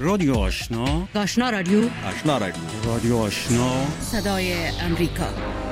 رادیو آشنا، آشنا رادیو، آشنا رادیو، رادیو آشنا، صدای امریکا.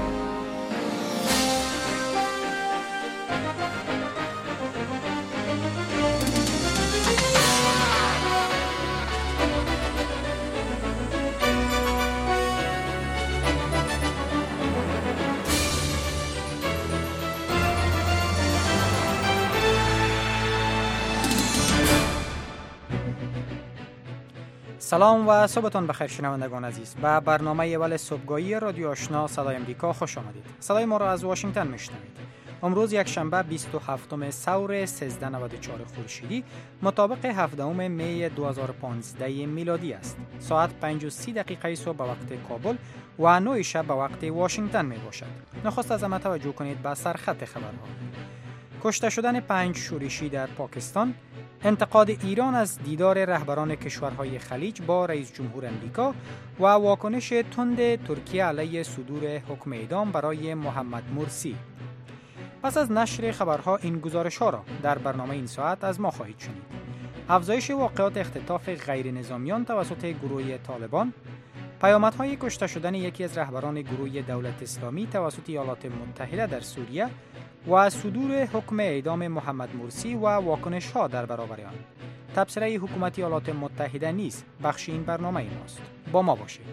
سلام و صبحتان بخیر شنوندگان عزیز. به برنامه اول صبحگاهی رادیو آشنا صدای امریکا خوش آمدید. صدای ما را از واشنگتن میشنوید. امروز یک شنبه 27 ثور 1394 خورشیدی مطابق 17 می 2015 میلادی است. ساعت 5:30 صبح به وقت کابل و 9 شب به وقت واشنگتن می باشد. نخست از همه توجه کنید به سرخط خبرها. کشته شدن 5 شورشی در پاکستان، انتقاد ایران از دیدار رهبران کشورهای خلیج با رئیس جمهور امریکا و واکنش تند ترکیه علیه صدور حکم اعدام برای محمد مرسی. پس از نشر خبرها این گزارش‌ها را در برنامه این ساعت از ما خواهید شنید. افزایش واقعات اختطاف غیر نظامیان توسط گروه طالبان، پیامدهای کشته شدن یکی از رهبران گروه دولت اسلامی توسط ایالات متحده در سوریه و صدور حکم اعدام محمد مرسی و واکنش‌ها در برابر آن. تبصره حکومت ایالات متحده نیز بخش این برنامه ماست. با ما باشید.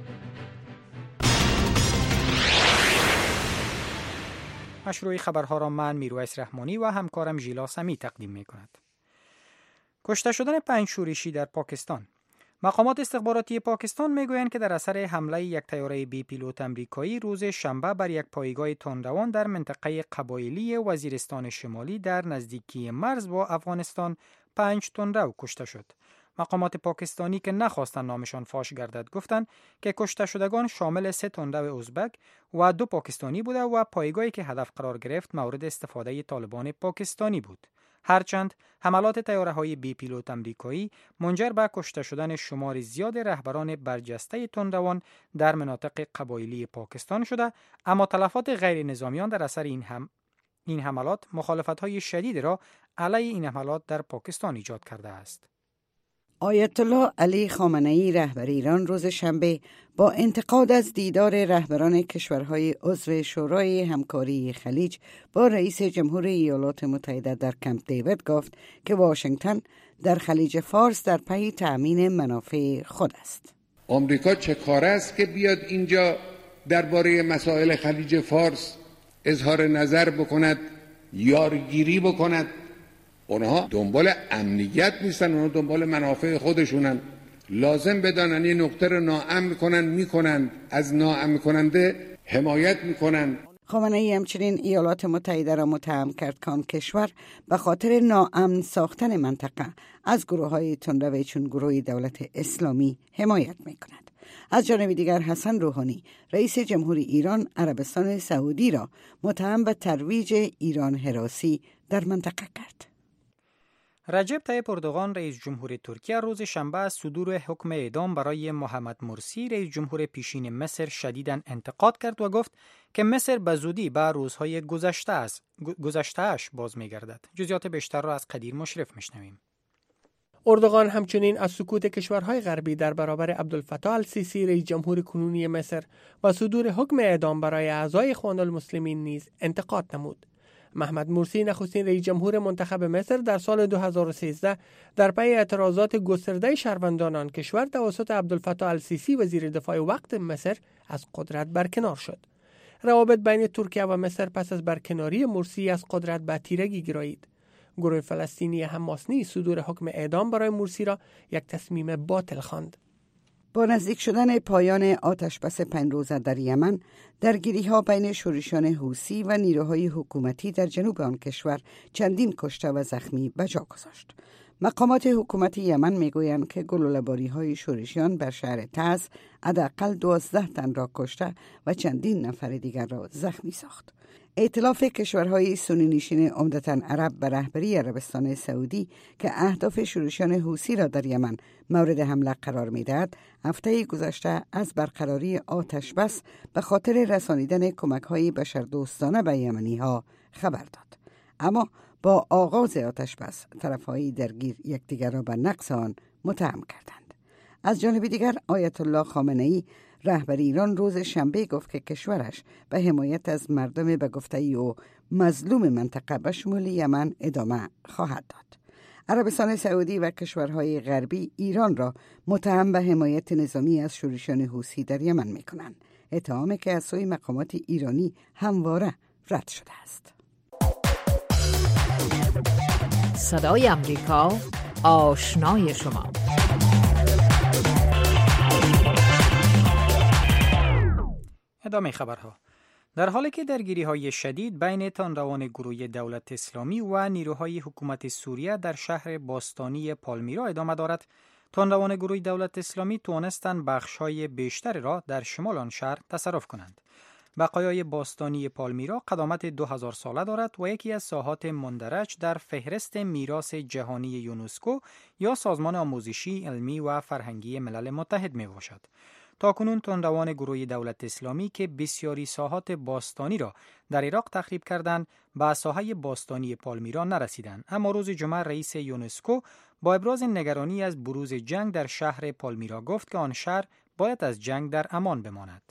مشروع خبرها را من میرویس رحمانی و همکارم ژیلا سمی تقدیم می‌کند. کشته شدن 5 شورشی در پاکستان. مقامات استخباراتی پاکستان میگویند که در اثر حمله یک طیاره بی پیلوت امریکایی روز شنبه بر یک پایگاه تندروان در منطقه قبایلی وزیرستان شمالی در نزدیکی مرز با افغانستان 5 تندرو کشته شد. مقامات پاکستانی که نخواستند نامشان فاش گردد گفتند که کشته شدگان شامل 3 تندرو ازبک و 2 پاکستانی بوده و پایگاهی که هدف قرار گرفت مورد استفاده طالبان پاکستانی بود. هرچند حملات طیاره‌های بی پیلوت امریکایی منجر به کشته شدن شمار زیاد رهبران برجسته تندروان در مناطق قبایلی پاکستان شده، اما تلفات غیر نظامیان در اثر این حملات مخالفت‌های شدید را علیه این حملات در پاکستان ایجاد کرده است. آیت الله علی خامنه‌ای رهبر ایران روز شنبه با انتقاد از دیدار رهبران کشورهای عضو شورای همکاری خلیج با رئیس جمهور ایالات متحده در کمپ دیوید گفت که واشنگتن در خلیج فارس در پی تأمین منافع خود است. آمریکا چه کاره است که بیاد اینجا درباره مسائل خلیج فارس اظهار نظر بکند، یارگیری بکند؟ اونها دنبال امنیت نیستن، اونها دنبال منافع خودشونن. لازم بدانن این نقطه رو ناامن میکنن، از ناامن کننده حمایت میکنن. خامنه‌ای همچنین ایالات متحده را متهم کرد که آن کشور به خاطر ناامن ساختن منطقه از گروه‌های تندرو چون گروه دولت اسلامی حمایت میکند. از جانب دیگر حسن روحانی رئیس جمهوری ایران عربستان سعودی را متهم به ترویج ایران هراسی در منطقه کرد. رجب طیب اردوغان رئیس جمهور ترکیه روز شنبه از صدور حکم اعدام برای محمد مرسی رئیس جمهور پیشین مصر شدیداً انتقاد کرد و گفت که مصر به زودی به روزهای گذشته‌اش باز می‌گردد. جزئیات بیشتر را از قدیر مشرف می‌شنویم. اردوغان همچنین از سکوت کشورهای غربی در برابر عبدالفتاح السیسی رئیس جمهور کنونی مصر و صدور حکم اعدام برای اعضای اخوان المسلمین نیز انتقاد نمود. محمد مرسی نخستین رئیس جمهور منتخب مصر در سال 2013 در پی اعتراضات گسترده شهروندان آن کشور توسط عبدالفتاح السیسی وزیر دفاع وقت مصر از قدرت برکنار شد. روابط بین ترکیه و مصر پس از برکناری مرسی از قدرت به تیرگی گرایید. گروه فلسطینی حماس نیز صدور حکم اعدام برای مرسی را یک تصمیم باطل خواند. با نزدیک شدن پایان آتشبس 5 روزه در یمن، درگیری‌ها بین شورشیان حوثی و نیروهای حکومتی در جنوب آن کشور چندین کشته و زخمی به جا گذاشت. مقامات حکومت یمن میگویند که گلوله‌باری‌های شورشیان بر شهر تعز حداقل 12 تن را کشته و چندین نفر دیگر را زخمی ساخت. ائتلاف کشورهای سنی نشین عمدتاً عرب به رهبری عربستان سعودی که اهداف شورشیان حوثی را در یمن مورد حمله قرار می‌دهد، هفته گذشته از برقراری آتش بس به خاطر رسانیدن کمک‌های بشردوستانه به یمنی‌ها خبر داد. اما با آغاز آتش بس طرف‌های درگیر یکدیگر را به نقض آن متهم کردند. از جانب دیگر آیت الله خامنه‌ای رهبر ایران روز شنبه گفت که کشورش به حمایت از مردم به گفته او مظلوم منطقه به شمول یمن ادامه خواهد داد. عربستان سعودی و کشورهای غربی ایران را متهم به حمایت نظامی از شورشیان حوثی در یمن می‌کنند، اتهامی که از سوی مقامات ایرانی همواره رد شده است. صدای امریکا، آشنای شما. ادامه خبرها. در حالی که درگیری‌های شدید بین تندروان گروه دولت اسلامی و نیروهای حکومت سوریه در شهر باستانی پالمیرا ادامه دارد، تندروان گروه دولت اسلامی توانستند بخش‌های بیشتری را در شمال آن شهر تصرف کنند. بقایای باستانی پالمیرا قدامت 2000 ساله دارد و یکی از ساحات مندرج در فهرست میراث جهانی یونسکو یا سازمان آموزشی، علمی و فرهنگی ملل متحد می باشد. تاکنون تندروان گروه دولت اسلامی که بسیاری ساحات باستانی را در عراق تخریب کردند، به ساحه باستانی پالمیرا نرسیدند. اما روز جمعه رئیس یونسکو با ابراز نگرانی از بروز جنگ در شهر پالمیرا گفت که آن شهر باید از جنگ در امان بماند.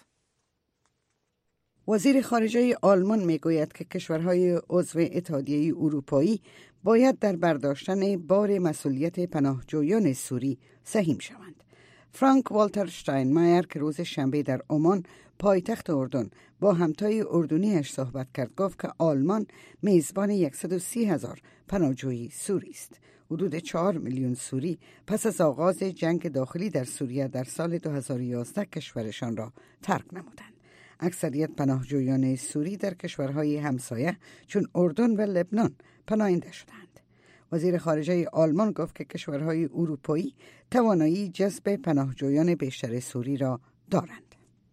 وزیر خارجه آلمان میگوید که کشورهای عضو اتحادیه اروپایی باید در برداشتن بار مسئولیت پناهجویان سوری سهیم شوند. فرانک والتر شتاینمایر که روز شنبه در عمان پایتخت اردن با همتای اردنیش صحبت کرد گفت که آلمان میزبان 130,000 پناهجوی سوری است. حدود 4 میلیون سوری پس از آغاز جنگ داخلی در سوریه در سال 2011 کشورشان را ترک نمودند. اکثریت پناهجویان سوری در کشورهای همسایه چون اردن و لبنان پناهنده شدند. وزیر خارجه آلمان گفت که کشورهای اروپایی توانایی جذب پناهجویان بیشتر سوری را دارند.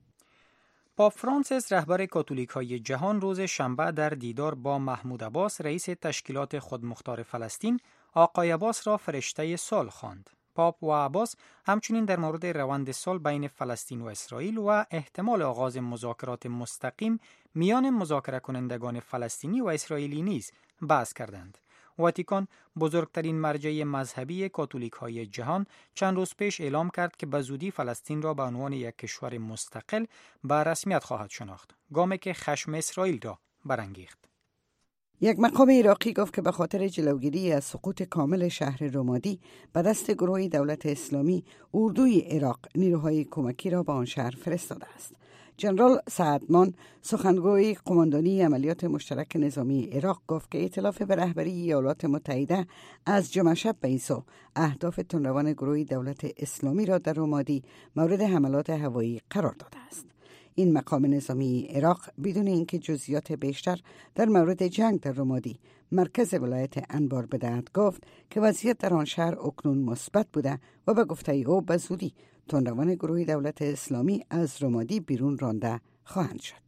پاپ فرانسیس رهبر کاتولیک‌های جهان روز شنبه در دیدار با محمود عباس رئیس تشکیلات خودمختار فلسطین، آقای عباس را فرشته سال خواند. پاپ و عباس همچنین در مورد روند صلح بین فلسطین و اسرائیل و احتمال آغاز مذاکرات مستقیم میان مذاکره کنندگان فلسطینی و اسرائیلی نیز بحث کردند. واتیکان، بزرگترین مرجع مذهبی کاتولیک‌های جهان، چند روز پیش اعلام کرد که به زودی فلسطین را به عنوان یک کشور مستقل به رسمیت خواهد شناخت، گامی که خشم اسرائیل را برانگیخت. یک مقام عراقی گفت که به خاطر جلوگیری از سقوط کامل شهر رمادی به دست گروه دولت اسلامی، اردوی عراق نیروهای کمکی را به آن شهر فرستاده است. جنرال سعدمان، سخنگوی قماندانی عملیات مشترک نظامی عراق، گفت که ائتلاف به رهبری ایالات متحده از جمعه شب به این سو اهداف تندروان گروه دولت اسلامی را در رمادی مورد حملات هوایی قرار داده است. این مقام نظامی عراق بدون اینکه جزئیات بیشتر در مورد جنگ در رمادی مرکز ولایت انبار بدهد گفت که وضعیت در آن شهر اکنون مثبت بوده و به گفته او به زودی تندروان گروه دولت اسلامی از رمادی بیرون رانده خواهند شد.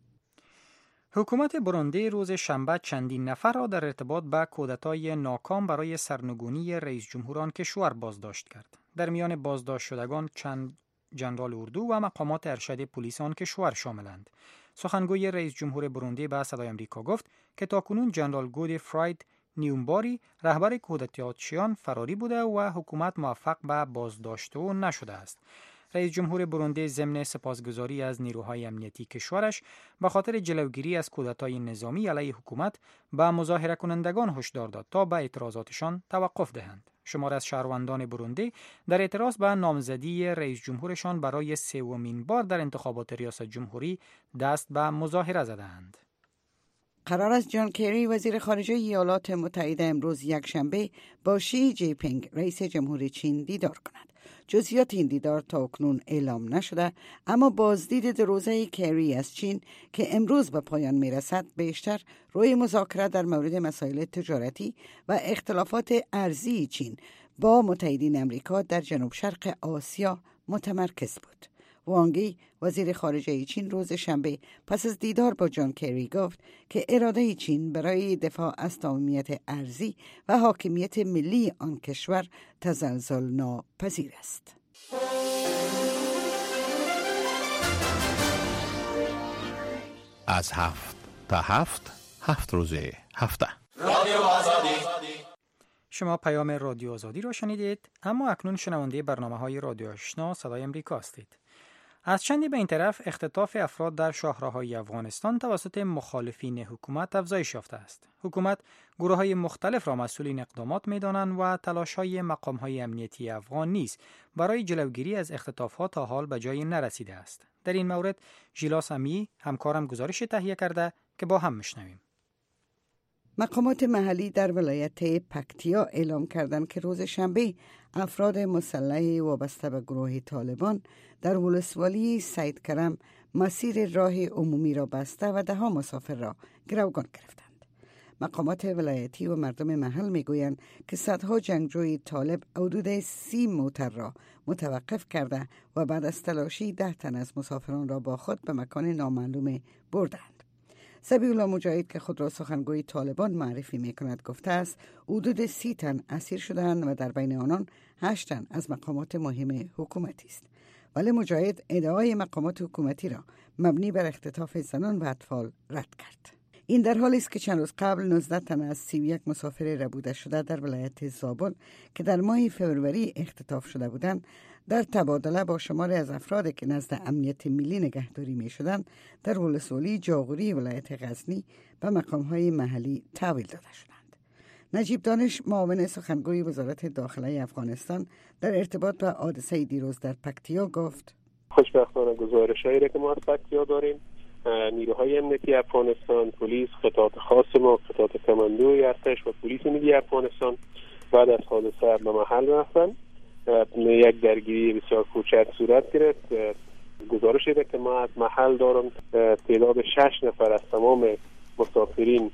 حکومت بروندی روز شنبه چندین نفر را در ارتباط با کودتای ناکام برای سرنگونی رئیس جمهور آن کشور بازداشت کرد. در میان بازداشت شدگان چند جنرال اردو و مقامات ارشد پلیس آن کشور شاملند. سخنگوی رئیس جمهور بروندی به صدای آمریکا گفت که تاکنون جنرال گودفراید نیومباری رهبر کودتایان فراری بوده و حکومت موفق به بازداشت او نشده است. رئیس جمهور بروندی ضمن سپاسگزاری از نیروهای امنیتی کشورش به خاطر جلوگیری از کودتای نظامی علیه حکومت به مظاهره کنندگان هشدار داد تا به اعتراضاتشان توقف دهند. شمار از شهروندان بروندی در اعتراض به نامزدی رئیس جمهورشان برای سومین بار در انتخابات ریاست جمهوری دست به مظاهره زدند. قرار است جان کری وزیر خارجه ایالات متحده امروز یکشنبه با شی جی پینگ رئیس جمهور چین دیدار کند. جزئیات این دیدار تا اکنون اعلام نشده، اما بازدید دو روزه کری از چین که امروز به پایان میرسد بیشتر روی مذاکره در مورد مسائل تجارتی و اختلافات ارزی چین با متحدین امریکا در جنوب شرق آسیا متمرکز بود. وانگی وزیر خارجه چین روز شنبه پس از دیدار با جان کری گفت که اراده چین برای دفاع از صمیمیت ارزی و حاکمیت ملی آن کشور تزلزل ناپذیر است. از 7 تا 7 روز هفته. رادیو آزادی. شما پیام رادیو آزادی را شنیدید، اما اکنون شنونده برنامه‌های رادیو آشنا صدای امریکا هستید. از چندی به این طرف اختطاف افراد در شاهراهای افغانستان توسط مخالفین حکومت افزایش یافته است. حکومت گروه‌های مختلف را مسئول این اقدامات می‌دانند و تلاش‌های مقام‌های امنیتی افغان نیز برای جلوگیری از اختطاف‌ها تا حال به جایی نرسیده است. در این مورد ژیلا سمی همکارم گزارش تهیه کرده که با هم می‌شنویم. مقامات محلی در ولایت پکتیا اعلام کردند که روز شنبه افراد مسلح وابسته به گروه طالبان در ولسوالی سید کرم مسیر راه عمومی را بسته و 10 مسافر را گروگان گرفتند. مقامات ولایتی و مردم محل میگویند که صدها جنگجوی طالب حدود 30 موتر را متوقف کرده و بعد از تلاشی 10 تن از مسافران را با خود به مکان نامعلوم بردند. سبیح الله مجاهد که خود را سخنگوی طالبان معرفی می کند گفته است حدود 30 تن اسیر شدند و در بین آنان 8 تن از مقامات مهم حکومتی است. ولی مجاهد ادعای مقامات حکومتی را مبنی بر اختطاف زنان و اطفال رد کرد. این در حالی است که چند روز قبل 19 تن از 31 مسافر ربوده شده در ولایت زابل که در ماه فوریه اختطاف شده بودند در تبادله با شماری از افرادی که نزد امنیت ملی نگهداری می شدند در ولسوالی جاغوری ولایت غزنی به مقام‌های محلی تحویل داده شدند. نجیب دانش معاون سخنگوی وزارت داخله افغانستان در ارتباط با حادثه دیروز در پکتیا گفت: خوشبختانه گزارش‌هایی را که ما از پکتیا داریم، نیروهای امنیتی افغانستان، پلیس، خطاط خاص ما، خطاط کماندوی ارتش و پلیس ملی افغانستان بعد از حادثه به محل رفتن. یک درگیری بسیار کوچک صورت گرفت. گزارشی را که ما از محل دارم تعداد 6 نفر از تمام مسافرین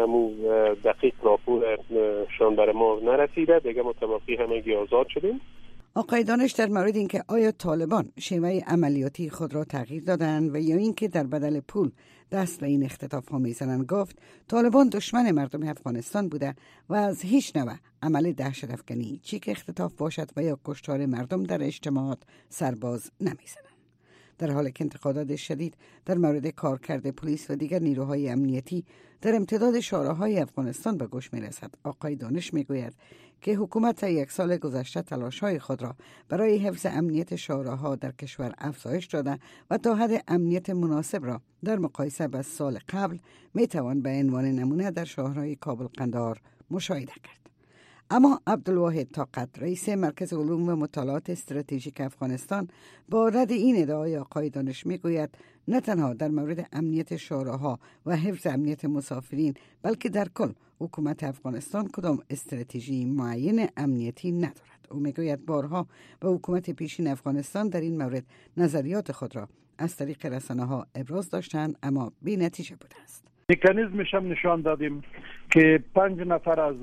دقیق راپورشان برای ما نرسیده، دیگه متوقی همگی آزاد شدیم. آقای دانش در مورد اینکه آیا طالبان شیوه عملیاتی خود را تغییر دادند و یا اینکه در بدل پول دست به این اختطاف ها میزنند گفت طالبان دشمن مردم افغانستان بوده و از هیچ نوع عمل دهشت افکنی چی که اختطاف باشد و یا کشتار مردم در اجتماعات سرباز نمیزنند. در حالی که انتقادات شدید در مورد کارکرد پلیس و دیگر نیروهای امنیتی در امتداد شاهراهای افغانستان به گوش میرسد، آقای دانش میگوید که حکومت تا 1 سال گذشته تلاش‌های خود را برای حفظ امنیت شاهراها در کشور افزایش داده و تا حد امنیت مناسب را در مقایسه با سال قبل میتوان به عنوان نمونه در شاهرهای کابل قندهار مشاهده کرد. اما عبدالواحد طاقت رئیس مرکز علوم و مطالعات استراتژیک افغانستان با رد این ادعای آقای دانش میگوید نه تنها در مورد امنیت شاهراها و حفظ امنیت مسافرین بلکه در کل حکومت افغانستان کدام استراتژی معین امنیتی ندارد. او میگوید بارها به حکومت پیشین افغانستان در این مورد نظریات خود را از طریق رسانه‌ها ابراز داشتند اما بی نتیجه بوده است. مکانیزمش هم نشان دادیم که 5 نفر از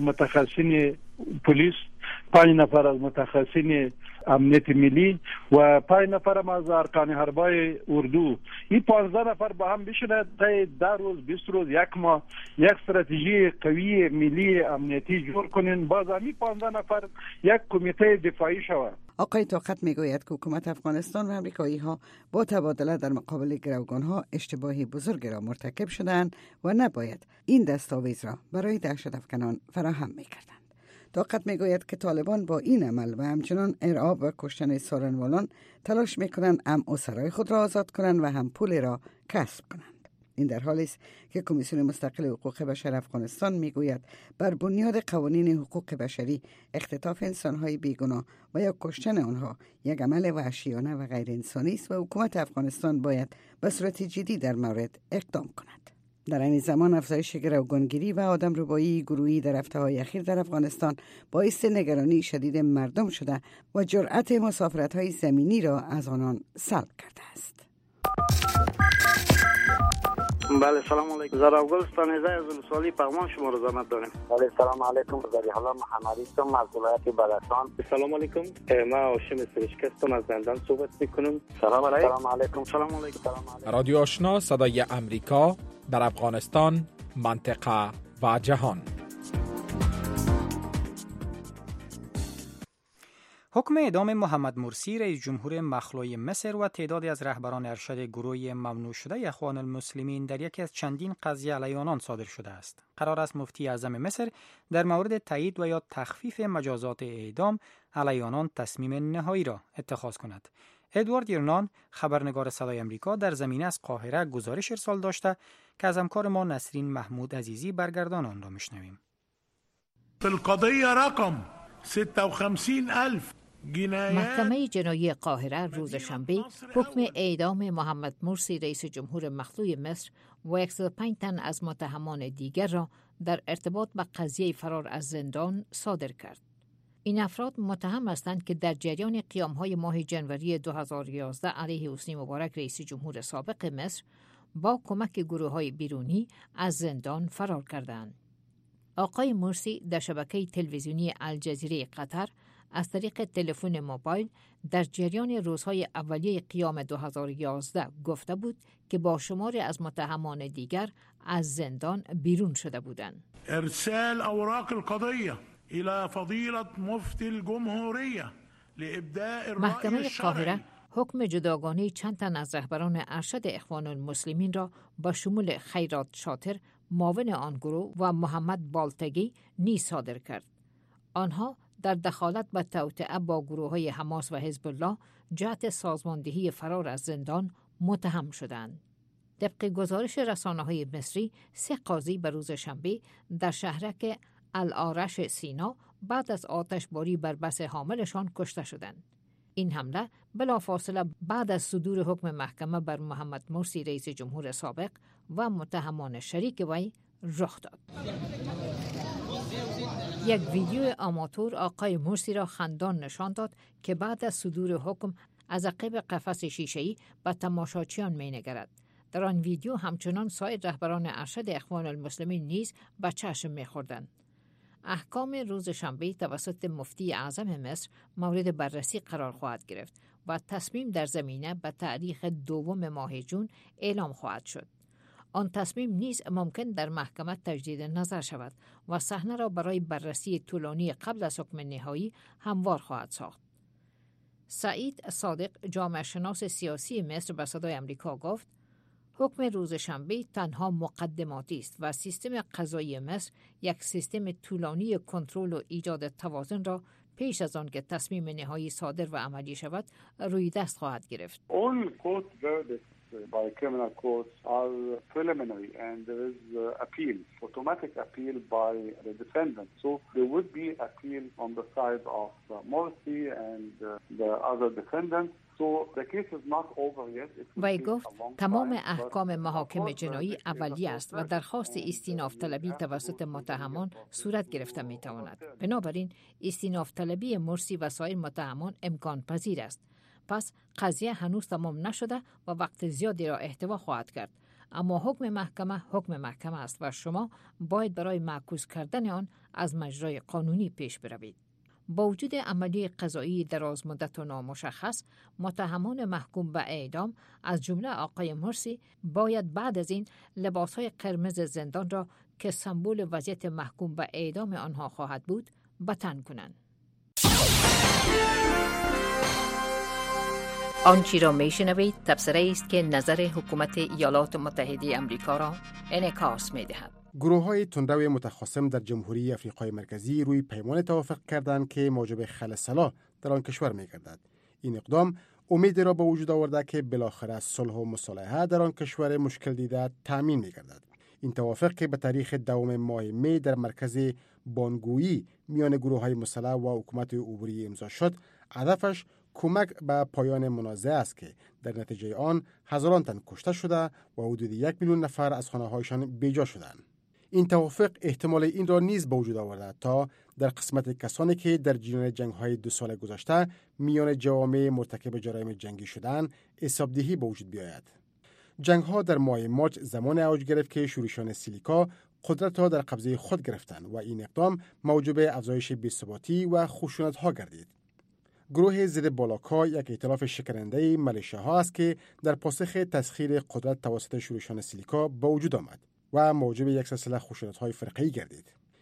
متخصصین پلیس، 5 نفر از متخصصین امنیت ملی و 5 نفر هم از ارکان حربای اردو، این 15 نفر با هم بشینند تا 10 روز 20 روز 1 ماه یک استراتژی قوی ملی امنیتی جور کنین، باز همین 15 نفر یک کمیته دفاعی شود. آقای طاقت میگوید که حکومت افغانستان و امریکایی ها با تبادله در مقابل گروگان ها اشتباهی بزرگ را مرتکب شدند و نباید این دستاویز را برای دهشت افکنان فراهم میکردند. طاقت میگوید که طالبان با این عمل و همچنان ارعاب و کشتن سارنوالان تلاش میکنند هم اسرای خود را آزاد کنند و هم پول را کسب کنند. این در حالی است که کمیسیون مستقل حقوق بشر افغانستان میگوید بر بنیاد قوانین حقوق بشری اختطاف انسانهای بیگناه و یا کشتن آنها یک عمل وحشیانه و غیر انسانی است و حکومت افغانستان باید به صورت جدی در مورد اقدام کند. در این زمان افزایش گروگانگیری و آدمربایی گروهی در هفته‌های اخیر در افغانستان باعث نگرانی شدید مردم شده و جرأت مسافرت‌های زمینی را از آنان سلب کرده است. بله سلام علیکم. زار افغانستان از ولسوالی پغمان شما رو زحمت داریم. بله سلام علیکم. زاری حالا محمدی هستم از ولایت بدخشان. سلام علیکم. ما هاشم سرشک هستم از زندان صحبت میکنم. سلام علیکم. سلام علیکم. رادیو آشنا صدای امریکا در افغانستان، منطقه و جهان. حکم اعدام محمد مرسی رئیس جمهور مخلوع مصر و تعدادی از رهبران ارشد گروه ممنوع شده اخوان المسلمین در یکی از چندین قضیه علیه آنان صادر شده است. قرار است مفتی اعظم مصر در مورد تایید و یا تخفیف مجازات اعدام علیه آنان تصمیم نهایی را اتخاذ کند. ادوارد یرنان خبرنگار صدای آمریکا در زمینه از قاهره گزارش ارسال داشته که از همکار ما نسرین محمود عزیزی برگردان آن را میشنویم. القضیه رقم 56,000 محکمه جنایی قاهره روز شنبه حکم اعدام محمد مرسی رئیس جمهور مخلوع مصر و 105 تن از متهمان دیگر را در ارتباط با قضیه فرار از زندان صادر کرد. این افراد متهم هستند که در جریان قیام‌های ماه جنوری 2011 علیه حسنی مبارک رئیس جمهور سابق مصر با کمک گروه‌های بیرونی از زندان فرار کردند. آقای مرسی در شبکه تلویزیونی الجزیره قطر از طریق تلفن موبایل در جریان روزهای اولیه قیام 2011 گفته بود که با شماری از متهمان دیگر از زندان بیرون شده بودند. ارسال اوراق القضیه الى فضیلة مفتی الجمهوریه لابداء الرأی محکمه قاهره حکم جداگانه چند تن از رهبران ارشد اخوان المسلمین را با شمول خیرات شاطر معاون آن گروه و محمد بالتگی نیز صادر کرد. آنها در دخالت و توطئه با گروه‌های حماس و حزب الله جهت سازماندهی فرار از زندان متهم شدند. طبق گزارش رسانه‌های مصری 3 قاضی به روز شنبه در شهرک الآرش سینا بعد از آتشباری بر بس حاملشان کشته شدند. این حمله بلافاصله بعد از صدور حکم محکمه بر محمد مرسی رئیس جمهور سابق و متهمان شریک وی رخ داد. یک ویدیو آماتور آقای مرسی را خندان نشان داد که بعد از صدور حکم از عقب قفس شیشه‌ای به تماشاچیان می‌نگرد. در آن ویدیو همچنان سایر رهبران ارشد اخوان المسلمین نیز به چشم می‌خوردند. احکام روز شنبه توسط مفتی اعظم مصر مورد بررسی قرار خواهد گرفت و تصمیم در زمینه به تاریخ 2 ماه جون اعلام خواهد شد. آن تصمیم نیز ممکن در محکمه تجدید نظر شود و صحنه را برای بررسی طولانی قبل از حکم نهایی هموار خواهد ساخت. سعید صادق جامعه شناس سیاسی مصر به صدای آمریکا گفت حکم روز شنبه تنها مقدماتی است و سیستم قضایی مصر یک سیستم طولانی کنترل و ایجاد توازن را پیش از آن که تصمیم نهایی صادر و عملی شود روی دست خواهد گرفت. All court verdicts by criminal courts are preliminary and there is appeal, automatic appeal by the defendant. So there would be appeal on the side of Morsi and the other defendants. وی گفت تمام احکام محاکم جنایی اولیه است و درخواست استیناف طلبی توسط متهمان صورت گرفته می تواند. بنابراین استیناف طلبی مرسی و سایر متهمان امکان پذیر است. پس قضیه هنوز تمام نشده و وقت زیادی را احتوا خواهد کرد. اما حکم محکمه است و شما باید برای معکوس کردن آن از مجرای قانونی پیش بروید. با وجود عملی قضایی دراز مدت و نامشخص، متهمان محکوم به اعدام از جمله آقای مرسی باید بعد از این لباسهای قرمز زندان را که سمبل وضعیت محکوم به اعدام آنها خواهد بود به تن کنند. آنچه را میشنوید تبصره است که نظر حکومت ایالات متحده آمریکا را انعکاس می‌دهد. گروه‌های تندرو متخاصم در جمهوری افریقای مرکزی روی پیمان توافق کردند که موجب خلع صلاح در آن کشور می‌گردد. این اقدام امید را به وجود آورده که بالاخره صلح و مصالحه در آن کشور مشکل دیده تأمین می‌گردد. این توافق که به تاریخ 2 ماه می در مرکز بانگویی میان گروه‌های مسلح و حکومت عبوری امضا شد، هدفش کمک به پایان منازعه است که در نتیجه آن هزاران تن کشته شده و حدود 1 میلیون نفر از خانه‌هایشان بیجا شدند. این توافق احتمال این را نیز به وجود آورده تا در قسمت کسانی که در جریان جنگ‌های 2 سال گذشته میان جوامع مرتکب جرایم جنگی شدند حسابدهی به وجود بیاید. جنگ‌ها در ماه مارچ زمان اوج گرفت که شورشیان سیلیکا قدرت را در قبضه خود گرفتند و این اقدام موجب افزایش بی‌ثباتی و خشونت‌ها گردید. گروه ضد بالاکا یک ائتلاف شکننده ملیشیاها است که در پاسخ تسخیر قدرت توسط شورشیان سیلیکا به وجود آمد و موجب یک سلسله خشونت‌های فرقه‌ای گردید.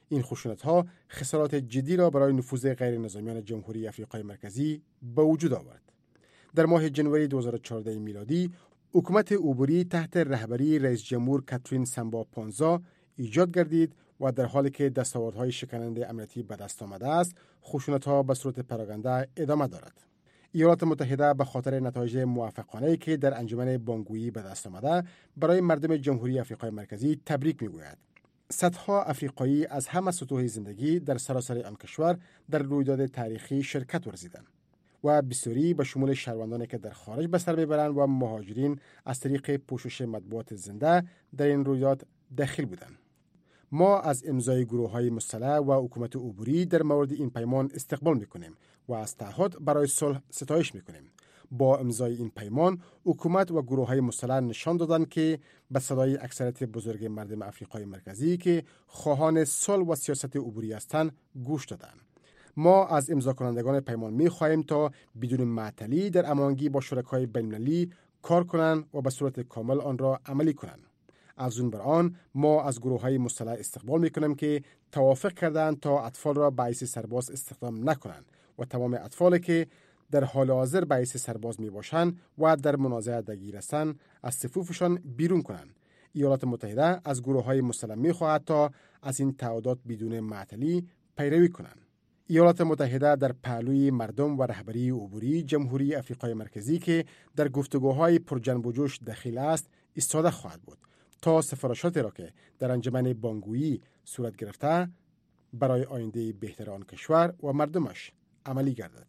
این خشونت‌ها خسارات جدی را برای نفوذ غیر نظامیان جمهوری آفریقای مرکزی به وجود آورد. در ماه جنوری 2014 میلادی حکومت عبوری تحت رهبری رئیس جمهور کاترین سمبا پانزا ایجاد گردید و در حالی که دستاوردهای شکننده امنیتی به دست آمده است، خشونت‌ها به صورت پراگنده ادامه دارد. ایالات متحده به خاطر نتایج موفقانه‌ای که در انجمن بانگویی به دست آمده برای مردم جمهوری آفریقای مرکزی تبریک می‌گوید. صدها افریقایی از همه سطوح زندگی در سراسر آن کشور در رویداد تاریخی شرکت ورزیدند و بسیاری به شمول شهروندانی که در خارج به سر میبرند و مهاجرین از طریق پوشش مطبوعات زنده در این رویداد داخل بودند. ما از امضای گروه‌های مسلح و حکومت عبوری در مورد این پیمان استقبال می‌کنیم و از تعهد برای صلح ستایش می‌کنیم. با امضای این پیمان، حکومت و گروه‌های مسلح نشان دادند که به صدای اکثریت بزرگ مردم آفریقای مرکزی که خواهان صلح و سیاست عبوری هستند گوش دادند. ما از امضا کنندگان پیمان می‌خواهیم تا بدون معطلی در هماهنگی با شرکای بین‌المللی کار کنند و به صورت کامل آن را عملی کنند. از اون بر آن ما از گروه‌های مسلح استقبال می‌کنیم که توافق کردند تا اطفال را به حیث سرباز استخدام نکنند و تمام اطفالی که در حال حاضر به حیث سرباز میباشند و در منازعه درگیر هستند از صفوفشان بیرون کنند. ایالات متحده از گروه‌های مسلح می‌خواهد تا از این تعهدات بدون معطلی پیروی کنند. ایالات متحده در پهلوی مردم و رهبری عبوری جمهوری آفریقای مرکزی که در گفتگوهای پرجنب و جوش دخیل است ایستاده خواهد بود تا سفارشاتی را که در انجمن بانگویی صورت گرفته برای آینده بهتر آن کشور و مردمش عملی گردد.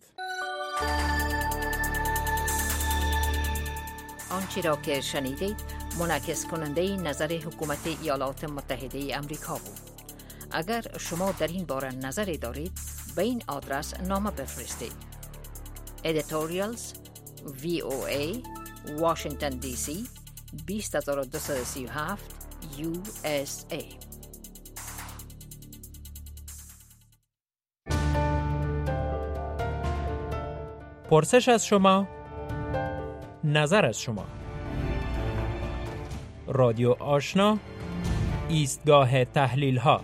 آنچه را که شنیدید منعکس کننده نظر حکومت ایالات متحده امریکا بود. اگر شما در این باره نظری دارید به این آدرس نامه بفرستید. Editorials VOA Washington DC 20237 USA. پرسش از شما، نظر از شما. رادیو آشنا، ایستگاه تحلیل ها.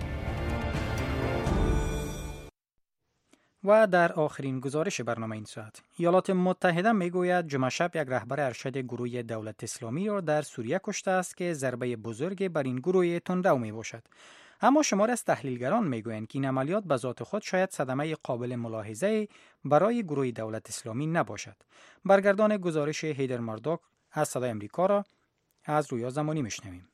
و در آخرین گزارش برنامه این ساعت، ایالات متحده میگوید جمعه شب یک رهبر ارشد گروه دولت اسلامی را در سوریه کشته است که ضربه بزرگ بر این گروه تندرو می باشد. اما شمار از تحلیلگران میگویند که این عملیات به ذات خود شاید صدمه قابل ملاحظه برای گروه دولت اسلامی نباشد. برگردان گزارش هیدر ماردوک از صدای امریکا را از رویا زمانی میشنویم.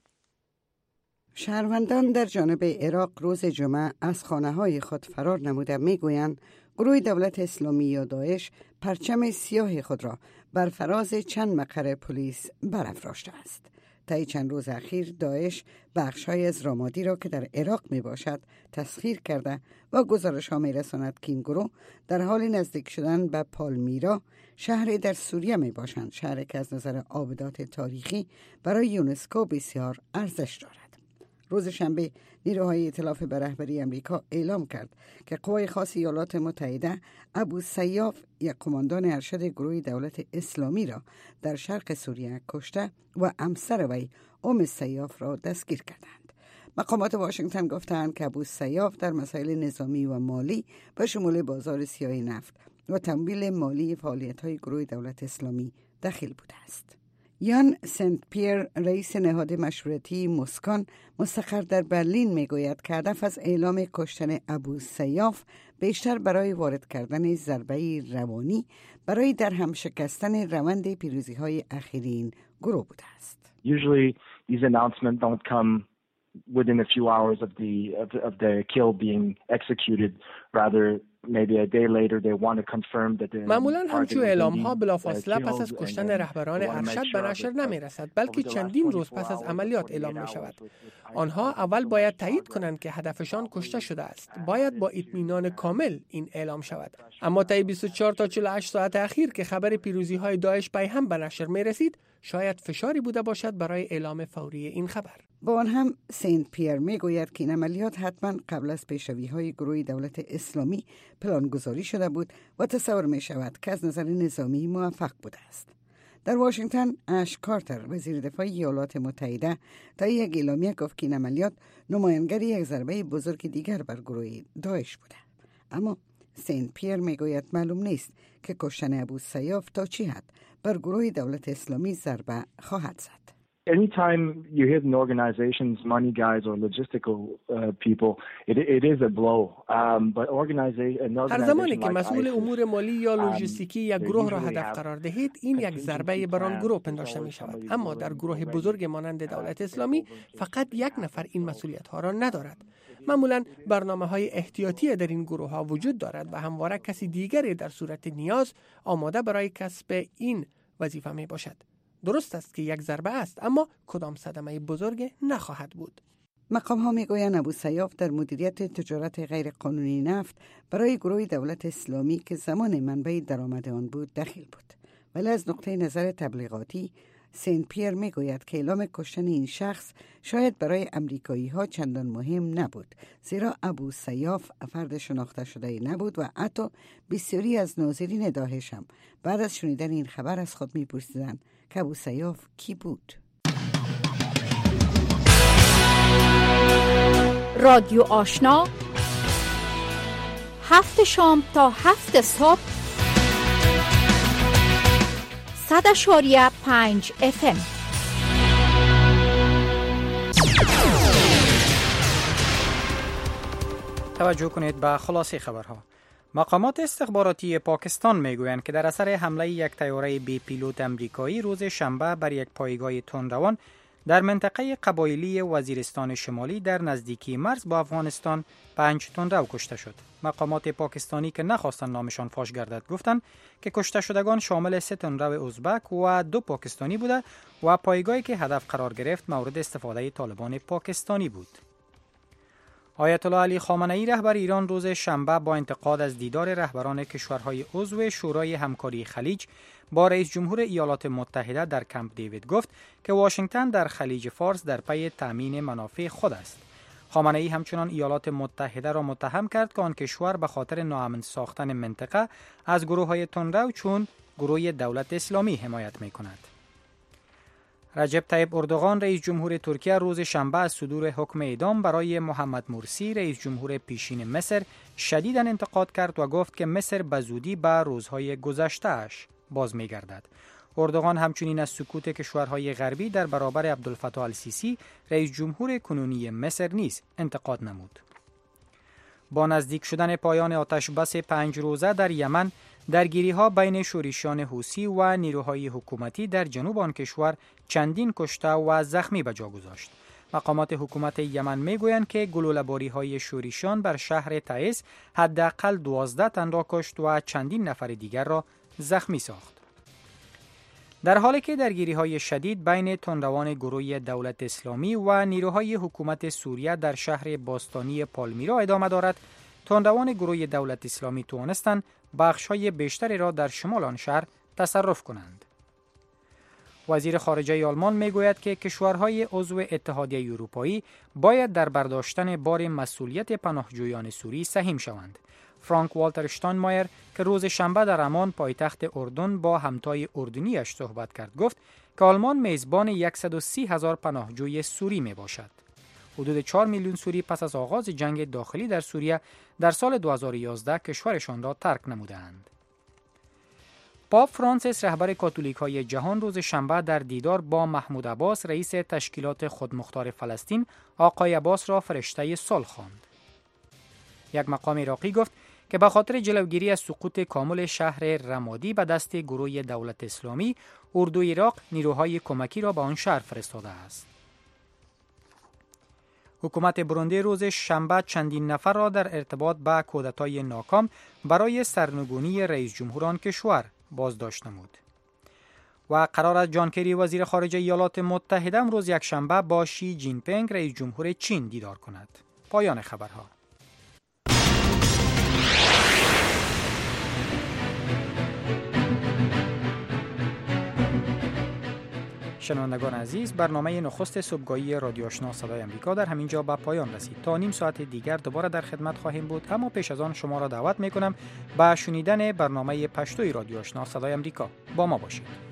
شهروندان در جانب عراق روز جمعه از خانه‌های خود فرار نموده میگویند گروه دولت اسلامی یا داعش پرچم سیاه خود را بر فراز چند مقر پلیس برافراشته است. طی چند روز اخیر داعش بخش‌های از رامادی را که در عراق می باشد تسخیر کرده و گزارش‌ها می‌رساند که این گروه در حال نزدیک شدن به پالمیرا، شهری در سوریه می باشند، شهری که از نظر آبدات تاریخی برای یونسکو بسیار ارزش دارد. روز شنبه نیروهای ائتلاف به رهبری امریکا اعلام کرد که قوای خاص ایالات متحده ابو سیاف، یک قماندان ارشد گروه دولت اسلامی را در شرق سوریه کشته و همسر وی سیاف را دستگیر کردند. مقامات واشنگتن گفتند که ابو سیاف در مسائل نظامی و مالی به شمول بازار سیاه نفت و تمویل مالی فعالیت‌های گروه دولت اسلامی دخیل بوده است. یان سنت پیر، رئیس نهاد مشورتی مسکان مستقر در برلین میگوید که هدف از اعلام کشتن ابو سیاف بیشتر برای وارد کردن ضربه روانی برای در هم شکستن روند پیروزی‌های اخیرین گروه بوده است. Usually these announcements don't come within a few hours of the kill being executed. Rather maybe a day later they want to confirm that معمولاً همچون اعلام‌ها بلافاصله پس از کشتن رهبران ارشد به نشر نمی‌رسد، بلکه چندین روز پس از عملیات اعلام می‌شود. آنها اول باید تایید کنند که هدفشان کشته شده است. باید با اطمینان کامل این اعلام شود. اما طی 24 تا 48 ساعت اخیر که خبر پیروزی‌های داعش پیهم به نشر می‌رسید، شاید فشاری بوده باشد برای اعلام فوری این خبر. با آن هم سنت پیر میگوید که این عملیات حتما قبل از پیشروی‌های گروه دولت اسلامی پلانگذاری شده بود و تصور می شود که از نظر نظامی موفق بوده است. در واشنگتن اش کارتر وزیر دفاع ایالات متحده تا یک اعلامیه گفت که این عملیات نمایانگر یک ضربه بزرگ دیگر بر گروه داعش بوده. اما سین پیر میگوید معلوم نیست که کشتن ابو سیاف تا چه حد بر گروه دولت اسلامی ضربه خواهد زد. Anytime you hit an organization's money guys or logistical people, it is a blow. But هر زمانی که مسئول امور مالی یا لوجستیکی یک گروه را هدف قرار دهید، این یک ضربه بر آن گروه پنداشته می شود. اما در گروه بزرگ مانند دولت اسلامی فقط یک نفر این مسئولیت ها را ندارد. معمولا برنامه‌های احتیاطی در این گروه ها وجود دارد و همواره کسی دیگری در صورت نیاز آماده برای کسب این وظیفه می باشد. درست است که یک ضربه است، اما کدام صدمه بزرگ نخواهد بود. مقام ها می گویند ابو سیاف در مدیریت تجارت غیر قانونی نفت برای گروه دولت اسلامی که زمان منبع درآمد آن بود دخیل بود. ولی از نقطه نظر تبلیغاتی سین پیر می گوید که اعلام کشتن این شخص شاید برای امریکایی ها چندان مهم نبود، زیرا ابو سیاف فرد شناخته شده نبود و حتی بسیاری از ناظرین داعش هم بعد از شنیدن این خبر از خود می پرسیدند که ابو سیاف کی بود. رادیو آشنا 7 شام تا 7 صبح 100.5 FM. توجه کنید به خلاصه خبرها. مقامات استخباراتی پاکستان میگویند که در اثر حمله یک طیاره بی پیلوت امریکایی روز شنبه بر یک پایگاه تندروان در منطقه قبایلی وزیرستان شمالی در نزدیکی مرز با افغانستان 5 تندرو کشته شد. مقامات پاکستانی که نخواستند نامشان فاش گردد گفتند که کشته شدگان شامل 3 تندرو ازبک و 2 پاکستانی بوده و پایگاهی که هدف قرار گرفت مورد استفاده طالبان پاکستانی بود. آیت الله علی خامنه ای رهبر ایران روز شنبه با انتقاد از دیدار رهبران کشورهای عضو شورای همکاری خلیج با رئیس جمهور ایالات متحده در کمپ دیوید گفت که واشنگتن در خلیج فارس در پی تامین منافع خود است. خامنه ای همچنان ایالات متحده را متهم کرد که آن کشور به خاطر ناامن ساختن منطقه از گروه‌های تندرو چون گروه دولت اسلامی حمایت می‌کند. رجب طیب اردوغان رئیس جمهور ترکیه روز شنبه از صدور حکم اعدام برای محمد مرسی رئیس جمهور پیشین مصر شدیداً انتقاد کرد و گفت که مصر به زودی به روزهای گذشته‌اش باز می‌گردد. اردوغان همچنین از سکوت کشورهای غربی در برابر عبدالفتاح السیسی رئیس جمهور کنونی مصر نیز انتقاد نمود. با نزدیک شدن پایان آتش بس 5 روزه در یمن، درگیری‌ها بین شورشیان حوثی و نیروهای حکومتی در جنوب آن کشور چندین کشته و زخمی به جا گذاشت. مقامات حکومت یمن میگویند که گلوله‌باری‌های شورشیان بر شهر تعز حداقل 12 تن را کشت و چندین نفر دیگر را زخمی ساخت. در حالی که درگیری‌های شدید بین تندروان گروه دولت اسلامی و نیروهای حکومت سوریه در شهر باستانی پالمیرا ادامه دارد، تندروان گروه دولت اسلامی توانستند بخش‌های بیشتری را در شمال آن شهر تصرف کنند. وزیر خارجه آلمان میگوید که کشورهای عضو اتحادیه اروپایی باید در برداشتن بار مسئولیت پناهجویان سوری سهیم شوند. فرانک والتر شتاینمایر که روز شنبه در عمان پایتخت اردن با همتای اردنیش صحبت کرد گفت که آلمان میزبان 130,000 پناهجوی سوری می باشد. حدود 4 میلیون سوری پس از آغاز جنگ داخلی در سوریه در سال 2011 کشورشان را ترک نمودند. پاپ فرانسیس رهبر کاتولیک‌های جهان روز شنبه در دیدار با محمود عباس رئیس تشکیلات خودمختار فلسطین آقای عباس را فرشته صلح خواند. یک مقام عراقی گفت که به خاطر جلوگیری از سقوط کامل شهر رمادی به دست گروه دولت اسلامی، اردوی عراق نیروهای کمکی را به آن شهر فرستاده است. حکومت بروندی روز شنبه چندین نفر را در ارتباط با کودتای ناکام برای سرنگونی رئیس جمهور آن کشور بازداشت نمود. و قرار است جان کری وزیر خارجه ایالات متحده روز یکشنبه با شی جین پینگ رئیس جمهور چین دیدار کند. پایان خبرها. شنوندگان عزیز، برنامه نخست صبحگاهی رادیو آشنا صدای امریکا در همین جا به پایان رسید. تا نیم ساعت دیگر دوباره در خدمت خواهیم بود، اما پیش از آن شما را دعوت می‌کنم به شنیدن برنامه پشتوی رادیو آشنا صدای امریکا. با ما باشید.